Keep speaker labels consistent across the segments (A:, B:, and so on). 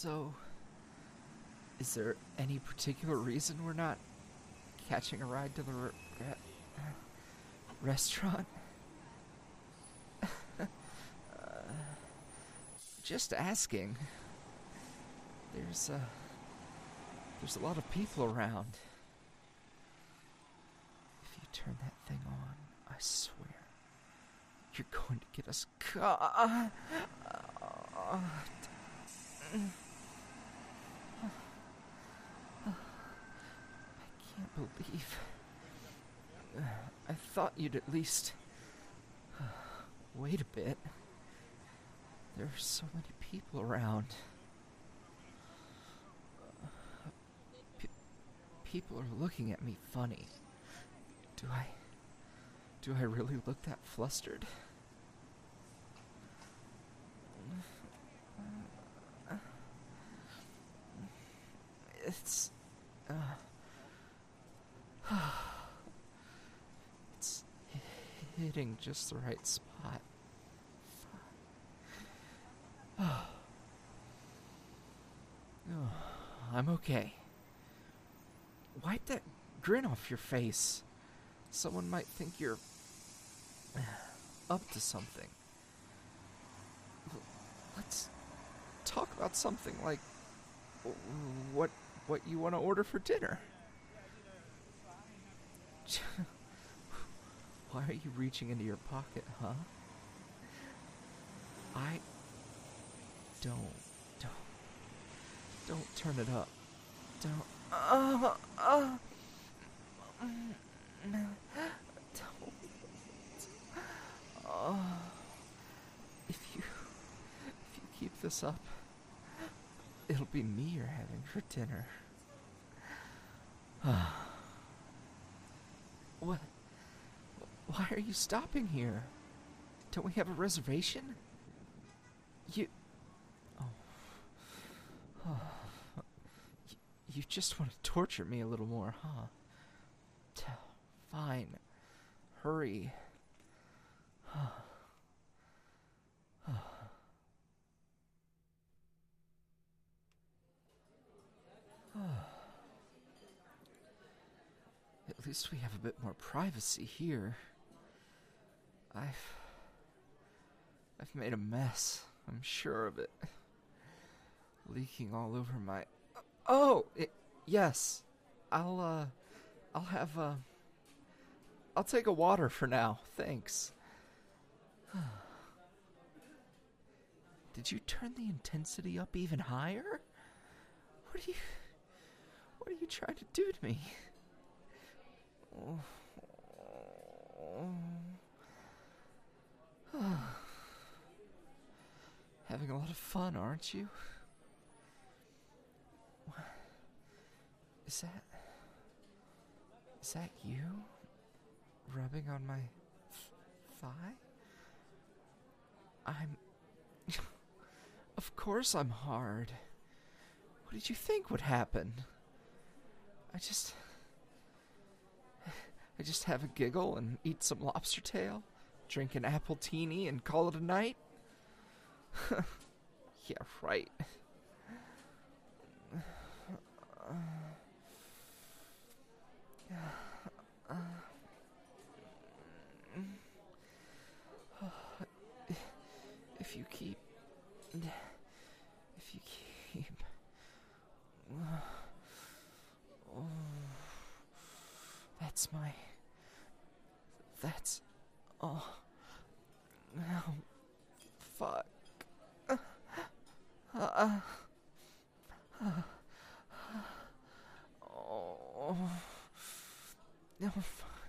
A: So, is there any particular reason we're not catching a ride to the restaurant? Just asking. There's a lot of people around. If you turn that thing on, I swear, you're going to get us caught. I can't believe. I thought you'd at least wait a bit. There are so many people around. People are looking at me funny. Do I really look that flustered? It's it's hitting just the right spot. I'm okay. Wipe that grin off your face. Someone might think you're up to something. Let's talk about something like what you want to order for dinner. Why are you reaching into your pocket, huh? I don't turn it up. Don't. Don't. If you keep this up, it'll be me you're having for dinner. What? Why are you stopping here? Don't we have a reservation? You just want to torture me a little more, huh? Fine. Hurry. At least we have a bit more privacy here. I've made a mess. I'm sure of it. Leaking all over my... Yes. I'll take a water for now. Thanks. Did you turn the intensity up even higher? What are you trying to do to me? Having a lot of fun, aren't you? Is that you? Rubbing on my thigh? Of course I'm hard. What did you think would happen? I just have a giggle and eat some lobster tail, drink an apple teeny and call it a night? Yeah, right. If you keep... That's... Oh... No... Fuck... Oh... No, fuck...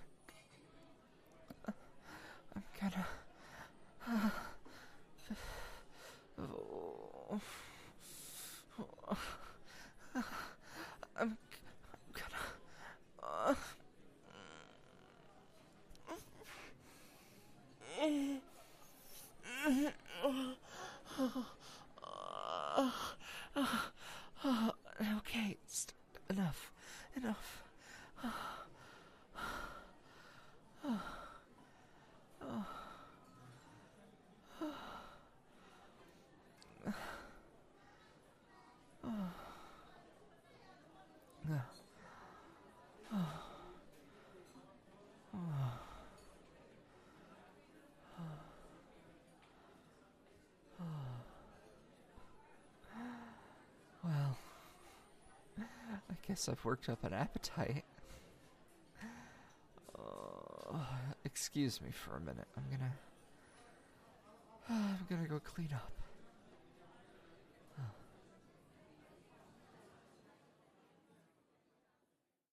A: I'm gonna... I'm gonna... Okay, enough. guess I've worked up an appetite. Excuse me for a minute. I'm gonna go clean up.